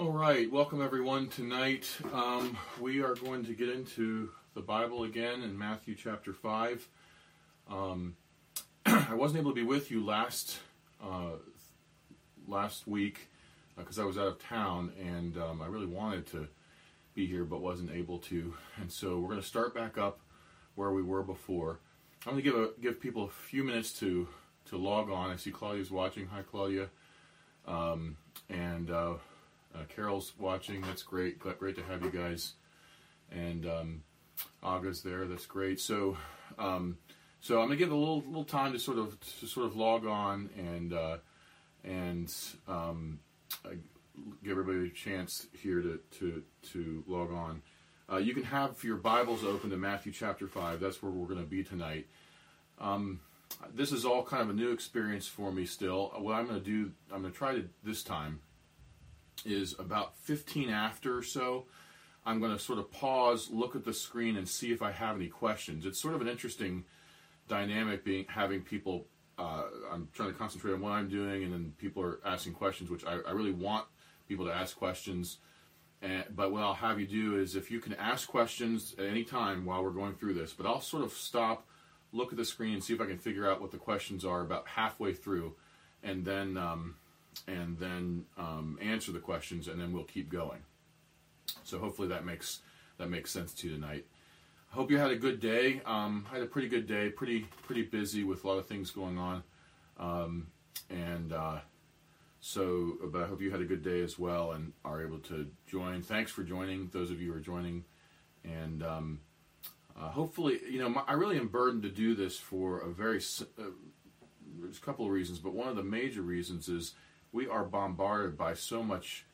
All right, welcome everyone. Tonight we are going to get into the Bible again in Matthew chapter 5. I wasn't able to be with you last week because I was out of town, and I really wanted to be here but wasn't able to. And so we're going to start back up where we were before. I'm going to give people a few minutes to log on. I see Claudia's watching. Hi, Claudia. Carol's watching. That's great. Great to have you guys. And Aga's there. That's great. So I'm gonna give a little time to sort of log on and give everybody a chance here to log on. You can have your Bibles open to Matthew chapter 5. That's where we're going to be tonight. This is all kind of a new experience for me still. What I'm going to try to this time is about 15 after or so. I'm going to sort of pause, look at the screen, and see if I have any questions. It's sort of an interesting dynamic having people. I'm trying to concentrate on what I'm doing, and then people are asking questions, which I really want people to ask questions. But what I'll have you do is, if you can ask questions at any time while we're going through this, but I'll sort of stop, look at the screen, and see if I can figure out what the questions are about halfway through, and then answer the questions, and then we'll keep going. So hopefully that makes sense to you tonight. I hope you had a good day. I had a pretty good day, pretty busy with a lot of things going on, but I hope you had a good day as well and are able to join. Thanks for joining, those of you who are joining, and hopefully, I really am burdened to do this for there's a couple of reasons, but one of the major reasons is we are bombarded by so much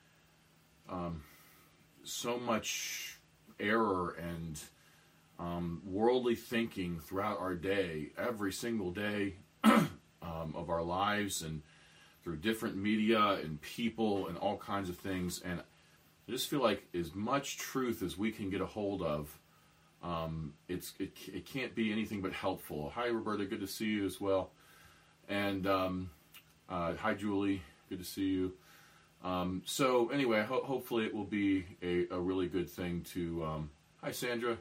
error and worldly thinking throughout our day, every single day of our lives, and through different media and people and all kinds of things. And I just feel like as much truth as we can get a hold of, it can't be anything but helpful. Hi, Roberta, good to see you as well. And hi, Julie, good to see you. So anyway, hopefully it will be a really good thing to, hi, Sandra,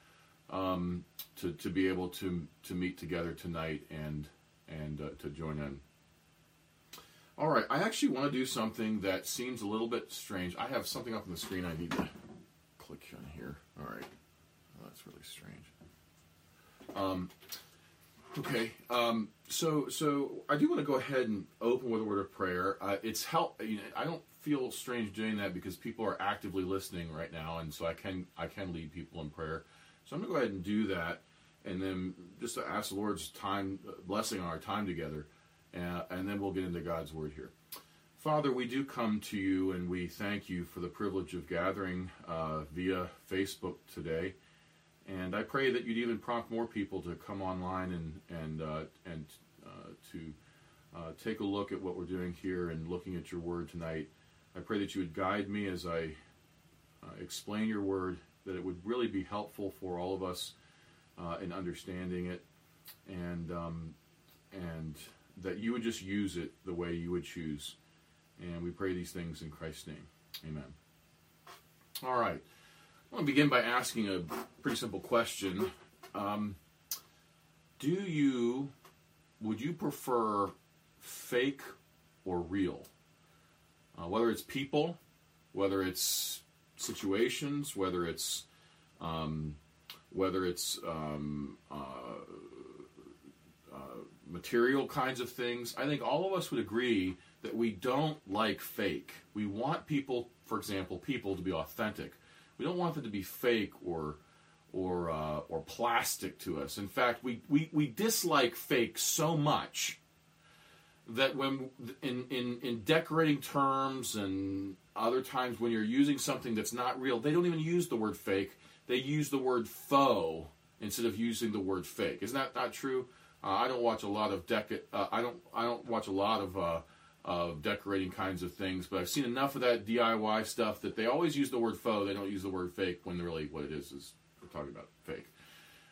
to be able to meet together tonight and to join in. All right, I actually want to do something that seems a little bit strange. I have something up on the screen I need to click on here. All right. Oh, that's really strange. Okay. So I do want to go ahead and open with a word of prayer. It's help. I don't feel strange doing that because people are actively listening right now, and so I can lead people in prayer. So I'm going to go ahead and do that, and then just to ask the Lord's blessing on our time together. And then we'll get into God's Word here. Father, we do come to you, and we thank you for the privilege of gathering via Facebook today. And I pray that you'd even prompt more people to come online and to take a look at what we're doing here and looking at your Word tonight. I pray that you would guide me as I explain your Word, that it would really be helpful for all of us in understanding it, and that you would just use it the way you would choose. And we pray these things in Christ's name. Amen. All right. I want to begin by asking a pretty simple question. Would you prefer fake or real? Whether it's people, whether it's situations, whether it's material kinds of things. I think all of us would agree that we don't like fake. We want people to be authentic. We don't want them to be fake or plastic to us. In fact, we dislike fake so much that when in decorating terms and other times when you're using something that's not real, they don't even use the word fake. They use the word faux instead of using the word fake. Isn't that not true? I don't watch a lot of decorating kinds of things, but I've seen enough of that DIY stuff that they always use the word faux. They don't use the word fake when really what it is we're talking about fake.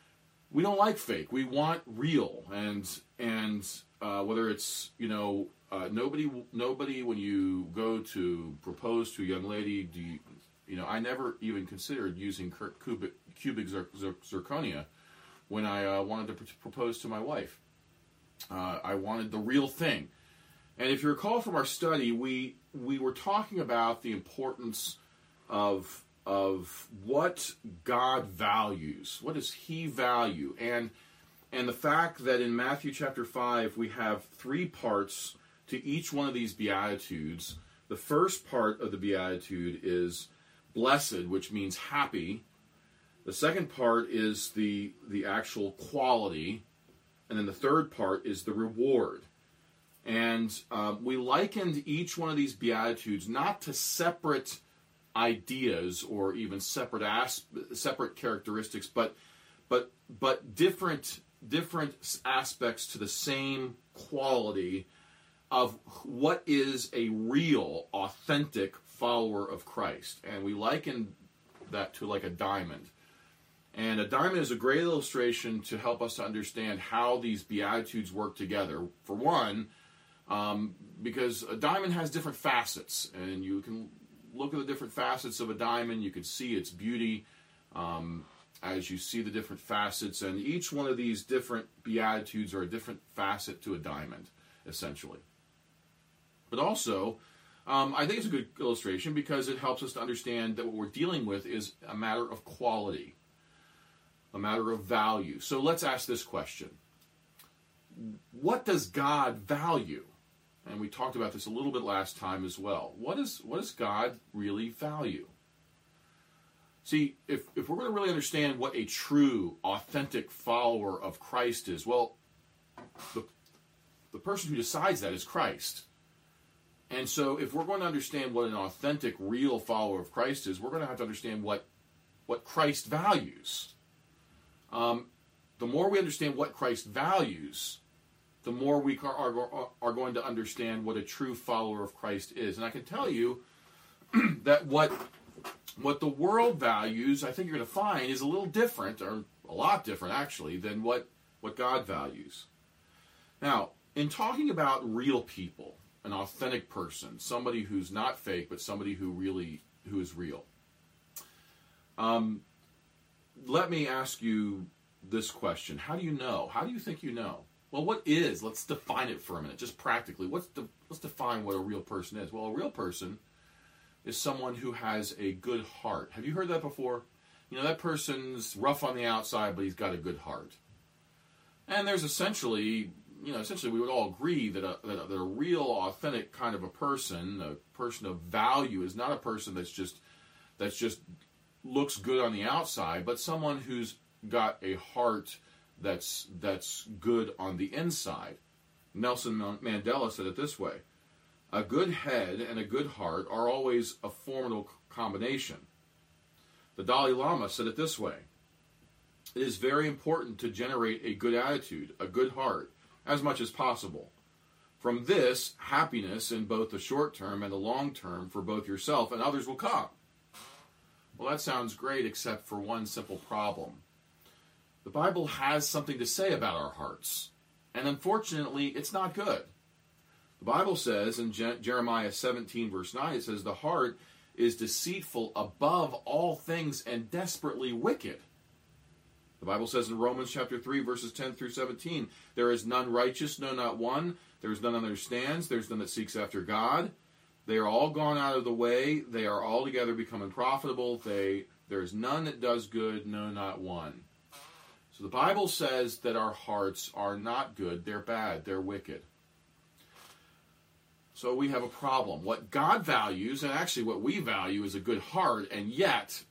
We don't like fake. We want real, and whether it's nobody, when you go to propose to a young lady, I never even considered using cubic zirconia when I wanted to propose to my wife. I wanted the real thing. And if you recall from our study, we were talking about the importance of what God values. What does He value? And the fact that in Matthew chapter 5 we have 3 parts to each one of these Beatitudes. The first part of the Beatitude is blessed, which means happy. The second part is the actual quality. And then the third part is the reward. And we likened each one of these Beatitudes not to separate ideas or even separate characteristics, but different aspects to the same quality of what is a real, authentic follower of Christ. And we likened that to like a diamond. And a diamond is a great illustration to help us to understand how these Beatitudes work together. For one, because a diamond has different facets, and you can look at the different facets of a diamond. You can see its beauty as you see the different facets, and each one of these different Beatitudes are a different facet to a diamond, essentially. But also, I think it's a good illustration because it helps us to understand that what we're dealing with is a matter of quality, a matter of value. So let's ask this question. What does God value? And we talked about this a little bit last time as well. What does God really value? See, if we're going to really understand what a true, authentic follower of Christ is, well, the person who decides that is Christ. And so if we're going to understand what an authentic, real follower of Christ is, we're going to have to understand what Christ values. The more we understand what Christ values, the more we are going to understand what a true follower of Christ is. And I can tell you that what the world values, I think you're going to find, is a little different, or a lot different actually, than what God values. Now, in talking about real people, an authentic person, somebody who's not fake, but somebody who is real, let me ask you this question. How do you know? How do you think you know? Well, let's define it for a minute, just practically. Let's define what a real person is. Well, a real person is someone who has a good heart. Have you heard that before? That person's rough on the outside, but he's got a good heart. And there's essentially we would all agree that a real, authentic kind of a person of value, is not a person that's just looks good on the outside, but someone who's got a heart that's good on the inside. Nelson Mandela said it this way: a good head and a good heart are always a formidable combination. The Dalai Lama said it this way: it is very important to generate a good attitude, a good heart, as much as possible. From this, happiness in both the short term and the long term for both yourself and others will come. Well, that sounds great, except for one simple problem. The Bible has something to say about our hearts, and unfortunately, it's not good. The Bible says in Jeremiah 17, verse 9, it says, the heart is deceitful above all things and desperately wicked. The Bible says in Romans chapter 3, verses 10 through 17, there is none righteous, no, not one. There is none that understands. There is none that seeks after God. They are all gone out of the way. They are altogether become unprofitable. There is none that does good, no, not one. So the Bible says that our hearts are not good. They're bad. They're wicked. So we have a problem. What God values, and actually what we value, is a good heart, and yet,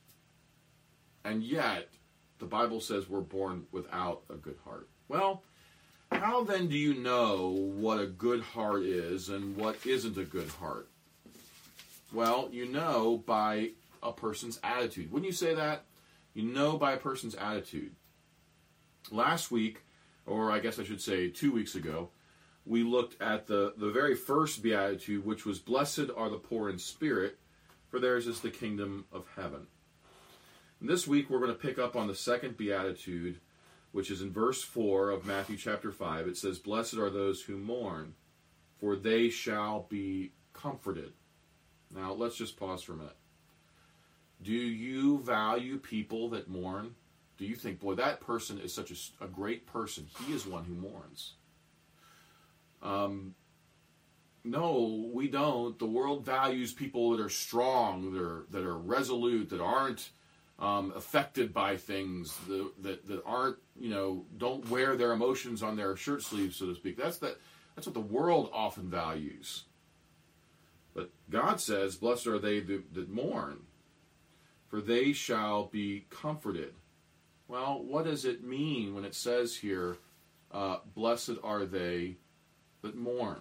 the Bible says we're born without a good heart. Well, how then do you know what a good heart is and what isn't a good heart? Well, you know by a person's attitude. Wouldn't you say that? You know by a person's attitude. Last week, or I guess I should say 2 weeks ago, we looked at the very first beatitude, which was, blessed are the poor in spirit, for theirs is the kingdom of heaven. And this week we're going to pick up on the second beatitude, which is in verse 4 of Matthew chapter 5. It says, blessed are those who mourn, for they shall be comforted. Now, let's just pause for a minute. Do you value people that mourn? Do you think, boy, that person is such a great person. He is one who mourns. No, we don't. The world values people that are strong, that are resolute, that aren't affected by things, that aren't, don't wear their emotions on their shirt sleeves, so to speak. That's what the world often values. But God says, blessed are they that mourn, for they shall be comforted. Well, what does it mean when it says here, blessed are they that mourn?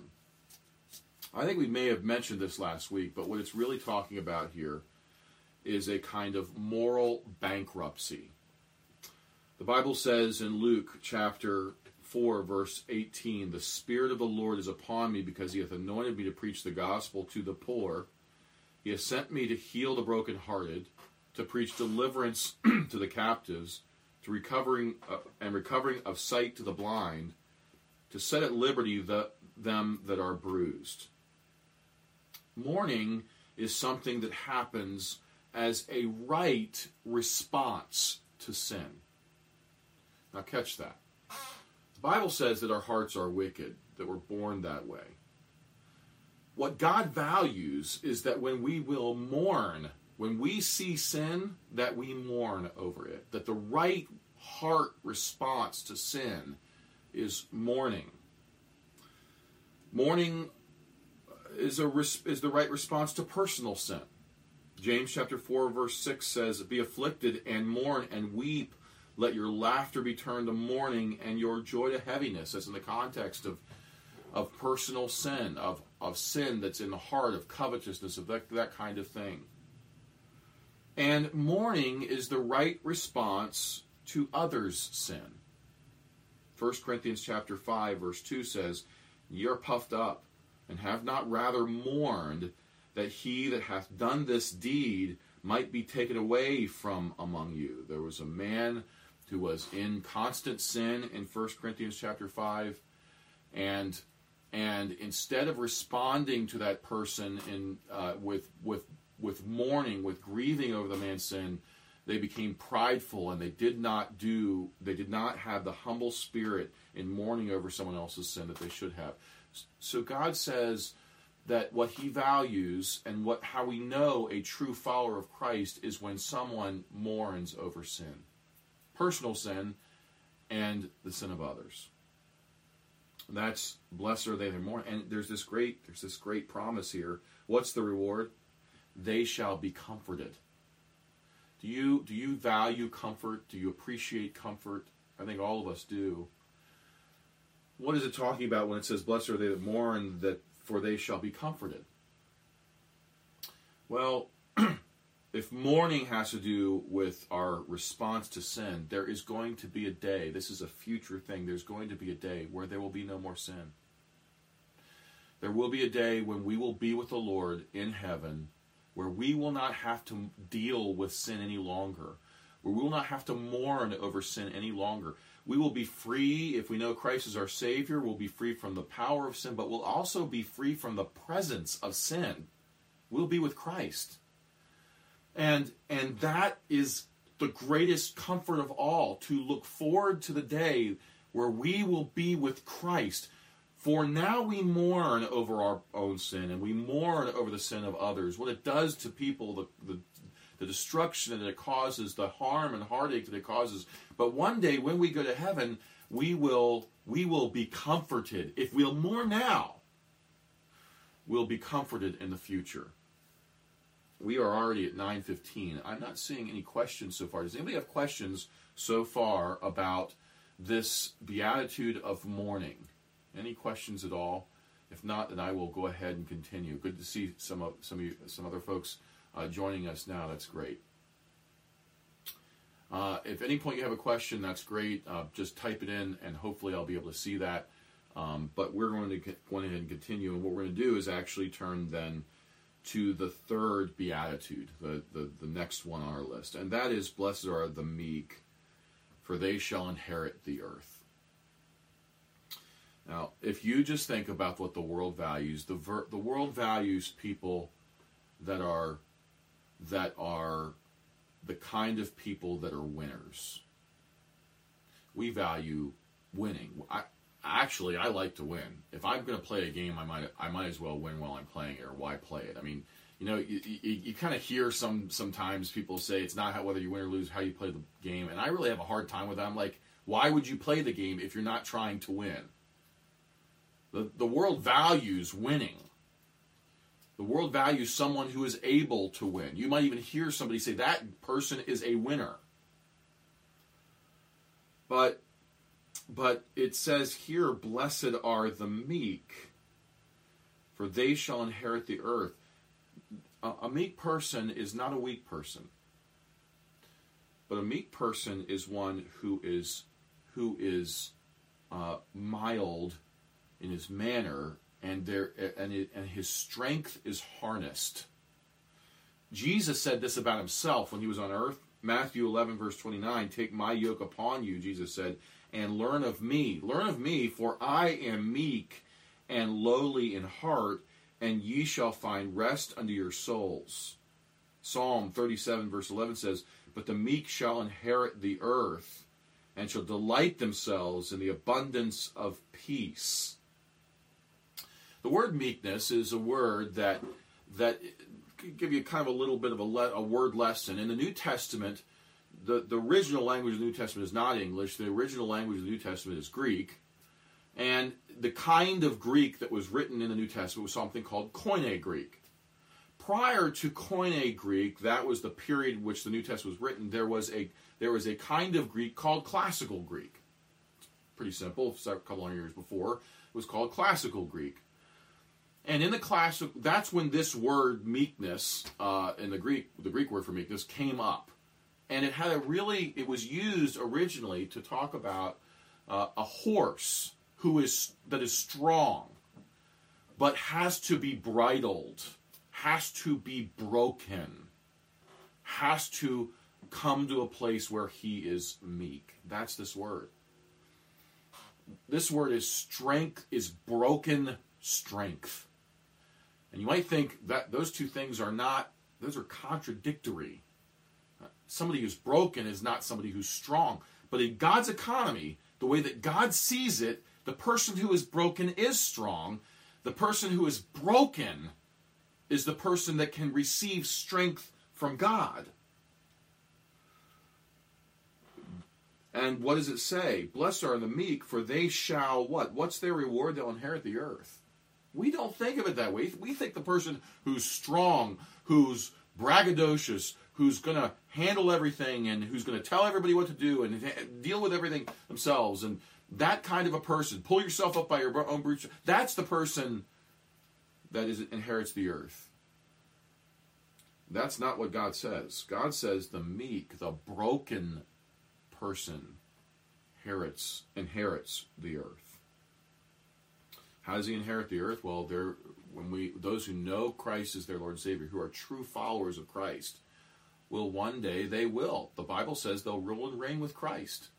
I think we may have mentioned this last week, but what it's really talking about here is a kind of moral bankruptcy. The Bible says in Luke chapter 4, verse 18, the Spirit of the Lord is upon me because he hath anointed me to preach the gospel to the poor. He has sent me to heal the brokenhearted, to preach deliverance to the captives, to recovering of sight to the blind, to set at liberty them that are bruised. Mourning is something that happens as a right response to sin. Now catch that. The Bible says that our hearts are wicked, that we're born that way. What God values is that when we will mourn, when we see sin, that we mourn over it. That the right heart response to sin is mourning. Mourning is the right response to personal sin. James chapter 4 verse 6 says, be afflicted and mourn and weep. Let your laughter be turned to mourning and your joy to heaviness. That's in the context of personal sin, of sin that's in the heart, of covetousness, of that kind of thing. And mourning is the right response to others' sin. 1 Corinthians chapter 5 verse 2 says, ye are puffed up, and have not rather mourned, that he that hath done this deed might be taken away from among you. There was a man who was in constant sin in 1 Corinthians chapter 5, and instead of responding to that person with mourning, with grieving over the man's sin, they became prideful, and they did not have the humble spirit in mourning over someone else's sin that they should have. So God says that what he values and how we know a true follower of Christ is when someone mourns over sin. Personal sin and the sin of others. That's blessed are they that mourn. And there's this great promise here. What's the reward? They shall be comforted. Do you value comfort? Do you appreciate comfort? I think all of us do. What is it talking about when it says, blessed are they that mourn, for they shall be comforted? Well, if mourning has to do with our response to sin, there is going to be a day, this is a future thing, there's going to be a day where there will be no more sin. There will be a day when we will be with the Lord in heaven, where we will not have to deal with sin any longer, where we will not have to mourn over sin any longer. We will be free, if we know Christ is our Savior, we'll be free from the power of sin, but we'll also be free from the presence of sin. We'll be with Christ. And that is the greatest comfort of all, to look forward to the day where we will be with Christ. For now we mourn over our own sin, and we mourn over the sin of others, what it does to people, the destruction that it causes, the harm and heartache that it causes. But one day when we go to heaven, we will be comforted. If we'll mourn now, we'll be comforted in the future. We are already at 9:15. I'm not seeing any questions so far. Does anybody have questions so far about this beatitude of mourning? Any questions at all? If not, then I will go ahead and continue. Good to see some other folks joining us now. That's great. If at any point you have a question, that's great. Just type it in, and hopefully I'll be able to see that. But we're going to go ahead and continue, and what we're going to do is actually turn then to the third beatitude, the next one on our list, and that is, blessed are the meek, for they shall inherit the earth. Now, if you just think about what the world values, the world values people that are the kind of people that are winners. We value winning. I like to win. If I'm going to play a game, I might as well win while I'm playing it, or why play it? I mean, you kind of hear sometimes people say it's not whether you win or lose, how you play the game, and I really have a hard time with that. I'm like, why would you play the game if you're not trying to win? The world values winning. The world values someone who is able to win. You might even hear somebody say that person is a winner. But it says here, blessed are the meek, for they shall inherit the earth. A meek person is not a weak person. But a meek person is one who is mild in his manner, and his strength is harnessed. Jesus said this about himself when he was on earth. Matthew 11, verse 29, take my yoke upon you, Jesus said, and learn of me. Learn of me, for I am meek and lowly in heart, and ye shall find rest unto your souls. Psalm 37, verse 11 says, but the meek shall inherit the earth, and shall delight themselves in the abundance of peace. The word meekness is a word that could give you kind of a little bit of a word lesson. In the New Testament, the original language of the New Testament is not English. The original language of the New Testament is Greek. And the kind of Greek that was written in the New Testament was something called Koine Greek. Prior to Koine Greek, that was the period in which the New Testament was written, there was a kind of Greek called Classical Greek. It's pretty simple. A couple of years before, it was called Classical Greek. And in the classic, that's when this word meekness, in the Greek word for meekness, came up. And it was used originally to talk about a horse that is strong, but has to be bridled, has to be broken, has to come to a place where he is meek. That's this word. This word is strength, is broken strength. And you might think that those two things are contradictory. Somebody who's broken is not somebody who's strong. But in God's economy, the way that God sees it, the person who is broken is strong. The person who is broken is the person that can receive strength from God. And what does it say? Blessed are the meek, for they shall what? What's their reward? They'll inherit the earth. We don't think of it that way. We think the person who's strong, who's braggadocious, who's going to handle everything and who's going to tell everybody what to do and deal with everything themselves, and that kind of a person, pull yourself up by your own bootstraps, that's the person that inherits the earth. That's not what God says. God says the meek, the broken person inherits the earth. How does he inherit the earth? Well, those who know Christ as their Lord and Savior, who are true followers of Christ, will one day, the Bible says they'll rule and reign with Christ.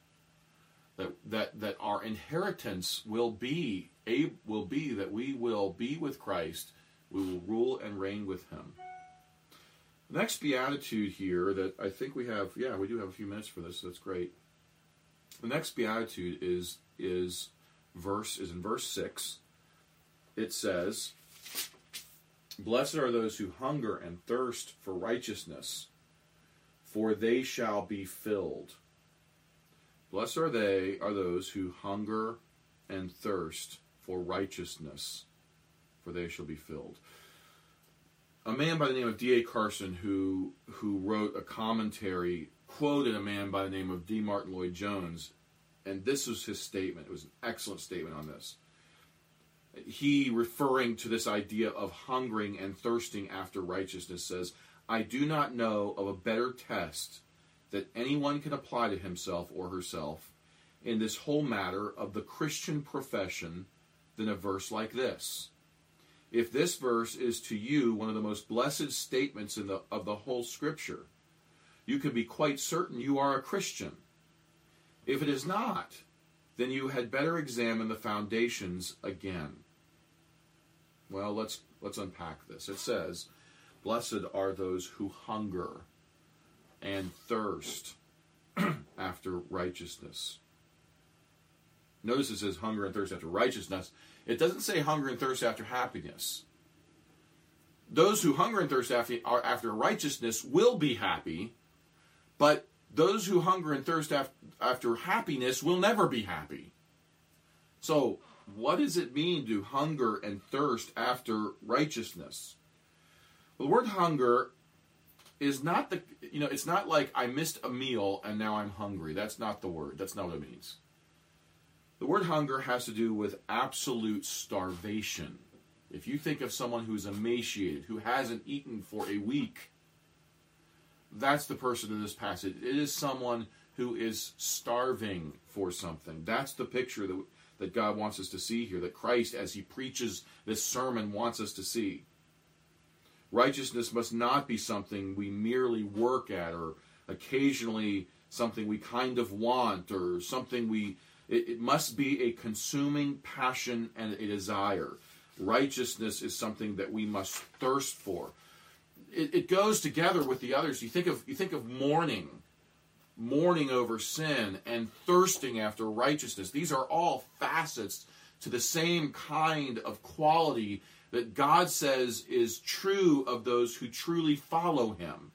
That our inheritance will be that we will be with Christ. We will rule and reign with him. The next beatitude here that I think we do have a few minutes for this, so that's great. The next beatitude is in verse 6. It says, blessed are those who hunger and thirst for righteousness, for they shall be filled. Blessed are those who hunger and thirst for righteousness, for they shall be filled. A man by the name of D.A. Carson, who wrote a commentary, quoted a man by the name of D. Martin Lloyd-Jones, and this was his statement. It was an excellent statement on this. He, referring to this idea of hungering and thirsting after righteousness, says, I do not know of a better test that anyone can apply to himself or herself in this whole matter of the Christian profession than a verse like this. If this verse is to you one of the most blessed statements of the whole Scripture, you can be quite certain you are a Christian. If it is not, then you had better examine the foundations again. Well, let's unpack this. It says, blessed are those who hunger and thirst after righteousness. Notice it says hunger and thirst after righteousness. It doesn't say hunger and thirst after happiness. Those who hunger and thirst after righteousness will be happy, but those who hunger and thirst after happiness will never be happy. So, what does it mean to hunger and thirst after righteousness? Well, the word hunger is not it's not like I missed a meal and now I'm hungry. That's not the word. That's not what it means. The word hunger has to do with absolute starvation. If you think of someone who's emaciated, who hasn't eaten for a week, that's the person in this passage. It is someone who is starving for something. That's the picture that God wants us to see here, that Christ, as he preaches this sermon, wants us to see. Righteousness must not be something we merely work at, or occasionally something we kind of want, or something it must be a consuming passion and a desire. Righteousness is something that we must thirst for. It goes together with the others. You think of mourning over sin, and thirsting after righteousness. These are all facets to the same kind of quality that God says is true of those who truly follow him.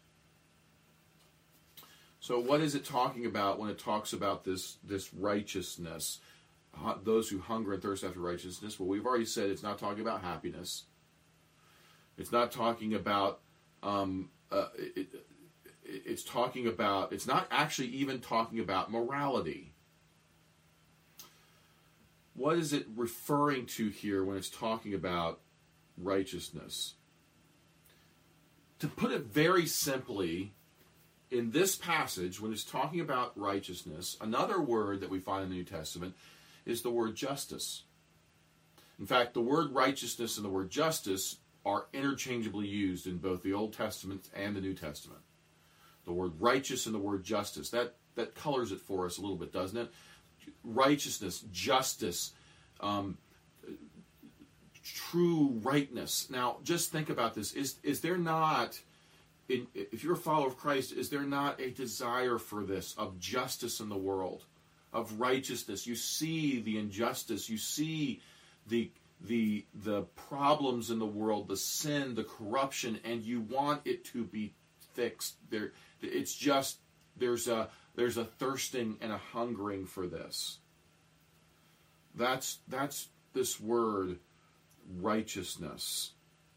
So what is it talking about when it talks about this righteousness? Those who hunger and thirst after righteousness. Well, we've already said it's not talking about happiness. It's not talking about, it's not actually even talking about morality. What is it referring to here when it's talking about righteousness? To put it very simply, in this passage, when it's talking about righteousness, another word that we find in the New Testament is the word justice. In fact, the word righteousness and the word justice are interchangeably used in both the Old Testament and the New Testament. The word righteous and the word justice, that colors it for us a little bit, doesn't it? Righteousness, justice, true rightness. Now, just think about this. Is there not, if you're a follower of Christ, is there not a desire for this, of justice in the world, of righteousness? You see the injustice, you see the problems in the world, the sin, the corruption, and you want it to be fixed. It's just there's a thirsting and a hungering for this. That's this word righteousness.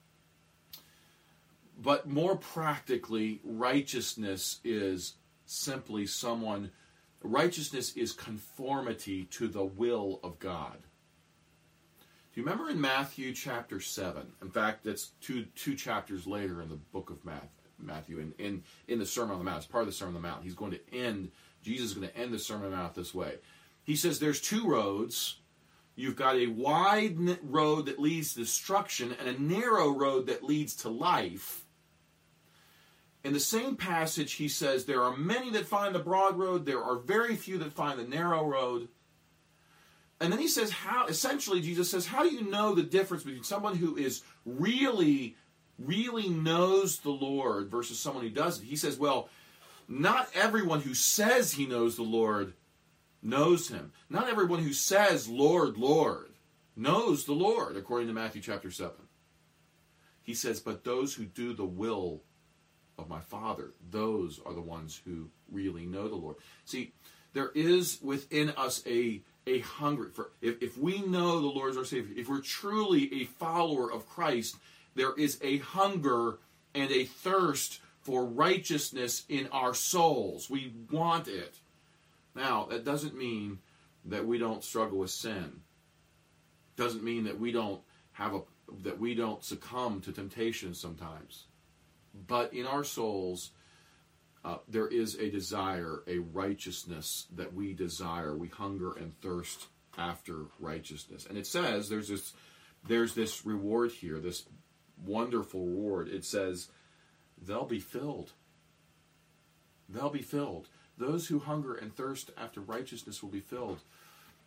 But more practically, righteousness is simply righteousness is conformity to the will of God. Do you remember in Matthew chapter 7? In fact, that's two chapters later in the book of Matthew, in the Sermon on the Mount. It's part of the Sermon on the Mount. Jesus is going to end the Sermon on the Mount this way. He says there's two roads. You've got a wide road that leads to destruction and a narrow road that leads to life. In the same passage, he says there are many that find the broad road. There are very few that find the narrow road. And then he says, Jesus says, how do you know the difference between someone who is really knows the Lord versus someone who doesn't? He says, well, not everyone who says he knows the Lord knows him. Not everyone who says, Lord, Lord, knows the Lord, according to Matthew chapter 7. He says, but those who do the will of my Father, those are the ones who really know the Lord. See, there is within us a hunger for, if we know the Lord as our Savior, if we're truly a follower of Christ, there is a hunger and a thirst for righteousness in our souls. We want it. Now, that doesn't mean that we don't struggle with sin. Doesn't mean that we don't succumb to temptation sometimes. But in our souls, there is a desire, a righteousness that we desire. We hunger and thirst after righteousness. And it says there's this reward here, this wonderful reward. It says they'll be filled. They'll be filled. Those who hunger and thirst after righteousness will be filled.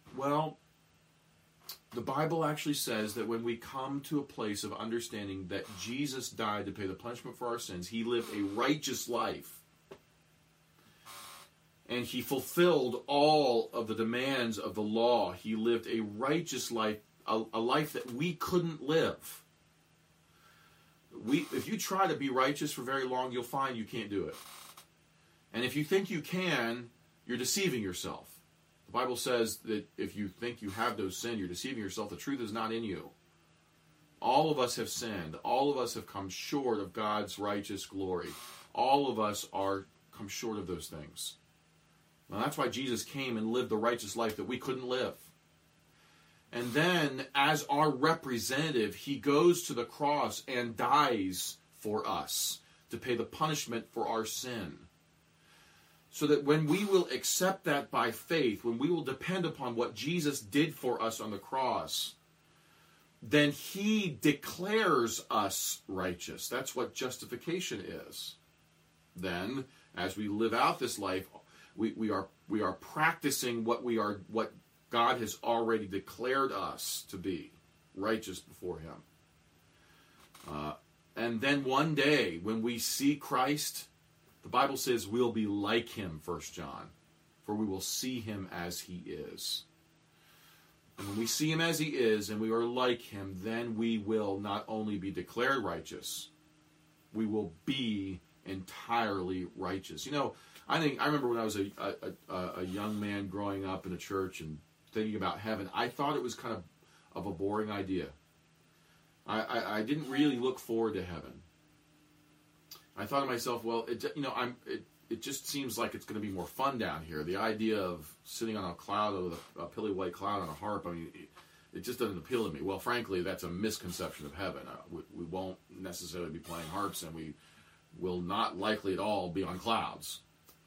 Well, the Bible actually says that when we come to a place of understanding that Jesus died to pay the punishment for our sins, he lived a righteous life, and he fulfilled all of the demands of the law. He lived a righteous life, a life that we couldn't live. If you try to be righteous for very long, you'll find you can't do it. And if you think you can, you're deceiving yourself. The Bible says that if you think you have no sin, you're deceiving yourself. The truth is not in you. All of us have sinned. All of us have come short of God's righteous glory. All of us are come short of those things. Now, that's why Jesus came and lived the righteous life that we couldn't live. And then, as our representative, he goes to the cross and dies for us to pay the punishment for our sin. So that when we will accept that by faith, when we will depend upon what Jesus did for us on the cross, then he declares us righteous. That's what justification is. Then, as we live out this life, we are practicing what God has already declared us to be, righteous before him. And then one day, when we see Christ, the Bible says we'll be like him, 1 John, for we will see him as he is. And when we see him as he is, and we are like him, then we will not only be declared righteous, we will be entirely righteous. You know, I remember when I was a young man growing up in a church and thinking about heaven, I thought it was kind of a boring idea. I didn't really look forward to heaven. I thought to myself, well, it just seems like it's going to be more fun down here. The idea of sitting on a cloud, with a pilly white cloud on a harp, I mean, it just doesn't appeal to me. Well, frankly, that's a misconception of heaven. We won't necessarily be playing harps, and we will not likely at all be on clouds.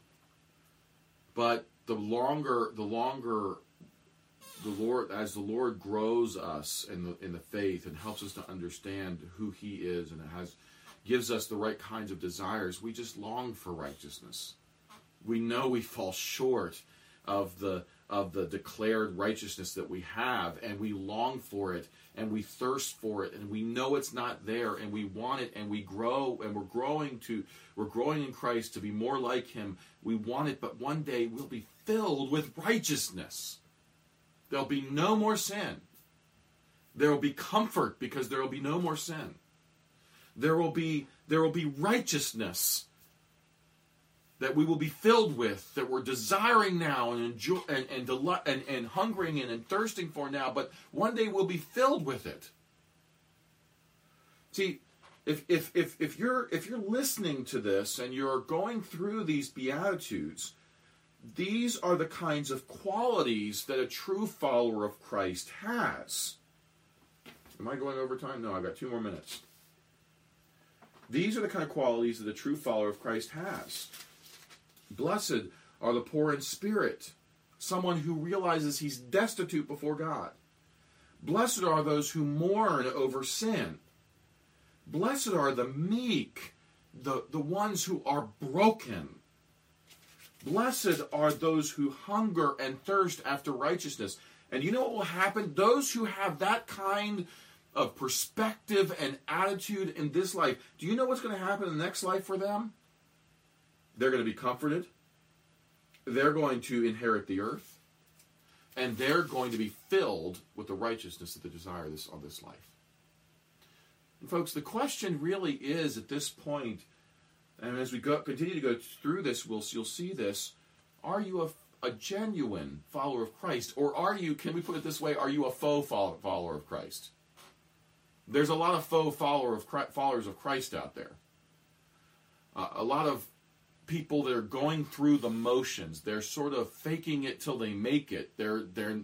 But the longer the Lord, as the Lord grows us in the faith and helps us to understand who he is and gives us the right kinds of desires, we just long for righteousness. We know we fall short of the declared righteousness that we have, and we long for it, and we thirst for it, and we know it's not there, and we want it, and we grow, and we're growing in Christ to be more like him. We want it, but one day we'll be filled with righteousness. There'll be no more sin. There will be comfort because there will be no more sin. There will be righteousness that we will be filled with, that we're desiring now and enjoy and hungering and thirsting for now, but one day we'll be filled with it. See, if you're listening to this and you're going through these Beatitudes, these are the kinds of qualities that a true follower of Christ has. Am I going over time? No, I've got 2 more minutes. These are the kind of qualities that a true follower of Christ has. Blessed are the poor in spirit, someone who realizes he's destitute before God. Blessed are those who mourn over sin. Blessed are the meek, the ones who are broken. Blessed are those who hunger and thirst after righteousness. And you know what will happen? Those who have that kind of perspective and attitude in this life, do you know what's going to happen in the next life for them? They're going to be comforted. They're going to inherit the earth. And they're going to be filled with the righteousness that they desire on this life. And folks, the question really is at this point, and as we continue to go through this, you'll see this, are you a genuine follower of Christ? Or are you, can we put it this way, are you a faux follower of Christ? There's a lot of faux followers of Christ out there. A lot of people that are going through the motions. They're sort of faking it till they make it. They're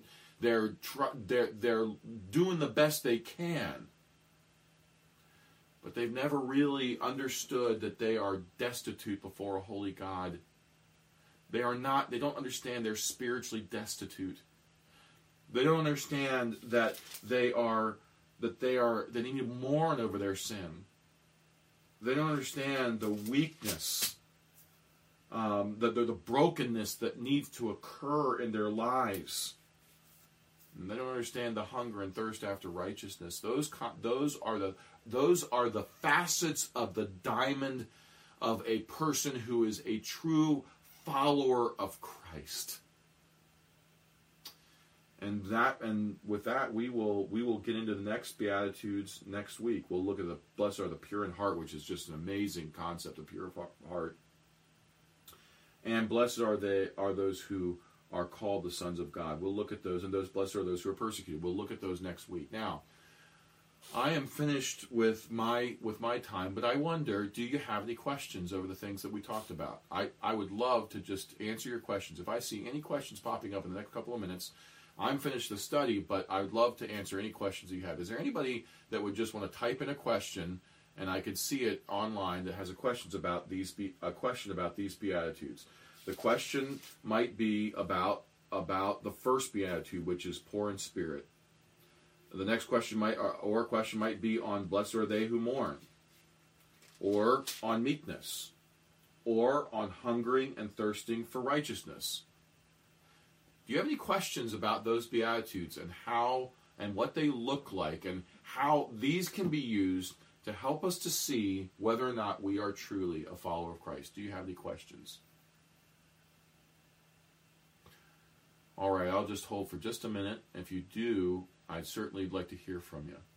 doing the best they can. But they've never really understood that they are destitute before a holy God. They don't understand they're spiritually destitute. They don't understand that they need to mourn over their sin. They don't understand the weakness, the brokenness that needs to occur in their lives. And they don't understand the hunger and thirst after righteousness. Those are the facets of the diamond of a person who is a true follower of Christ. And with that, we will get into the next Beatitudes next week. We'll look at the blessed are the pure in heart, which is just an amazing concept of pure heart. And blessed are those who are called the sons of God. We'll look at those, and those blessed are those who are persecuted. We'll look at those next week. Now, I am finished with my time, but I wonder, do you have any questions over the things that we talked about? I would love to just answer your questions. If I see any questions popping up in the next couple of minutes, I'm finished the study, but I would love to answer any questions you have. Is there anybody that would just want to type in a question, and I could see it online, that has a question about these Beatitudes? The question might be about the first Beatitude, which is poor in spirit. The next question might be on blessed are they who mourn, or on meekness, or on hungering and thirsting for righteousness. Do you have any questions about those Beatitudes and how and what they look like and how these can be used to help us to see whether or not we are truly a follower of Christ? Do you have any questions? All right, I'll just hold for just a minute. If you do, I'd certainly like to hear from you.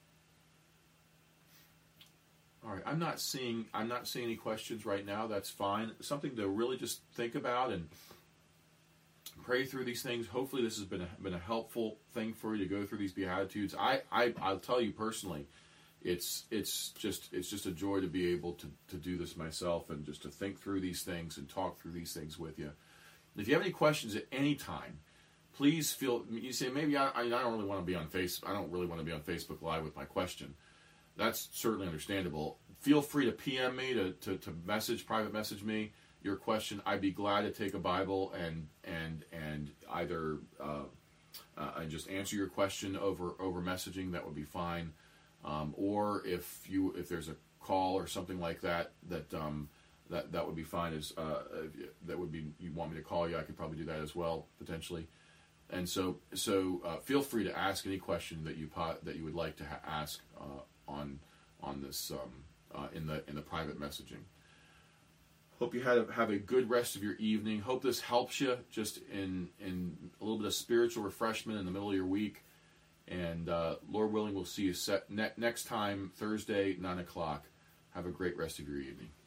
All right, I'm not seeing any questions right now. That's fine. Something to really just think about and pray through these things. Hopefully, this has been a helpful thing for you to go through these Beatitudes. I'll tell you personally, it's just a joy to be able to do this myself and just to think through these things and talk through these things with you. If you have any questions at any time, please you say, maybe I don't really want to be on I don't really want to be on Facebook Live with my question. That's certainly understandable. Feel free to PM me, to private message me your question. I'd be glad to take a Bible and either and just answer your question over messaging. That would be fine. Or if there's a call or something like that would be fine. You want me to call you, I could probably do that as well potentially. And so feel free to ask any question that you would like to ask on this in the private messaging. Hope you have a good rest of your evening. Hope this helps you just in a little bit of spiritual refreshment in the middle of your week. And Lord willing, we'll see you next time, Thursday, 9 o'clock. Have a great rest of your evening.